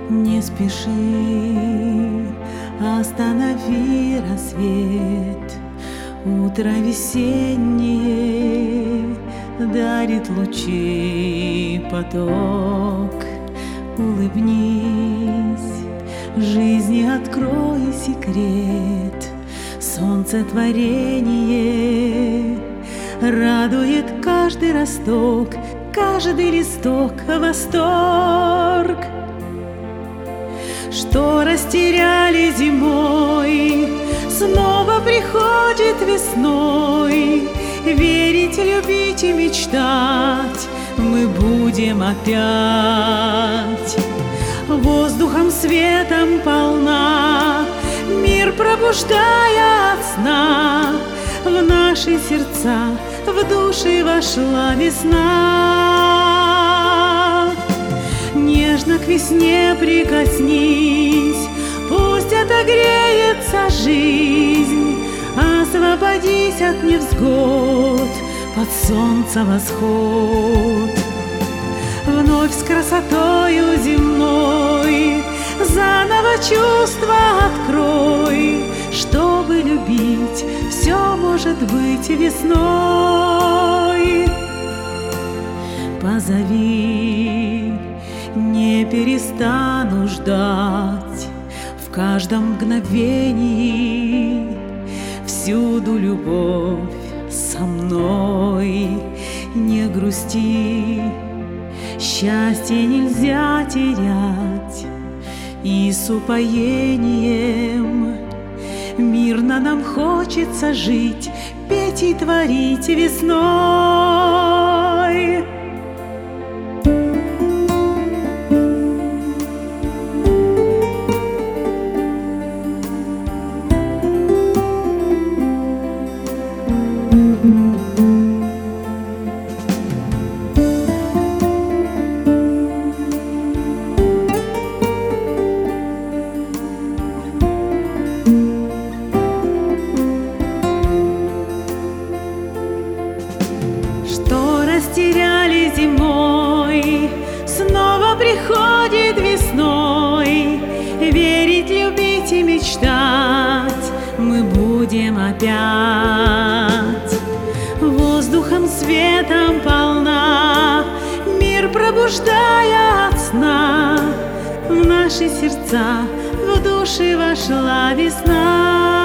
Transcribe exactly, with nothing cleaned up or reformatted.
Не спеши, останови рассвет. Утро весеннее дарит лучи поток. Улыбнись, жизни открой секрет. Солнце творение радует каждый росток, каждый листок восторг. Что растеряли зимой, снова приходит весной. Верить, любить и мечтать мы будем опять. Воздухом, светом полна, мир пробуждая от сна. В наши сердца, в души вошла весна. Нежно к весне прикоснись, пусть отогреется жизнь. Освободись от невзгод, под солнце восход. Вновь с красотою земной заново чувства открой. Чтобы любить, все может быть весной. Позови, не перестану ждать. В каждом мгновении всюду любовь со мной. Не грусти, счастье нельзя терять. И с упоением мирно нам хочется жить, петь и творить весной. Растеряли зимой, снова приходит весной. Верить, любить и мечтать мы будем опять. Воздухом, светом полна, мир пробуждая от сна. В наши сердца, в души вошла весна.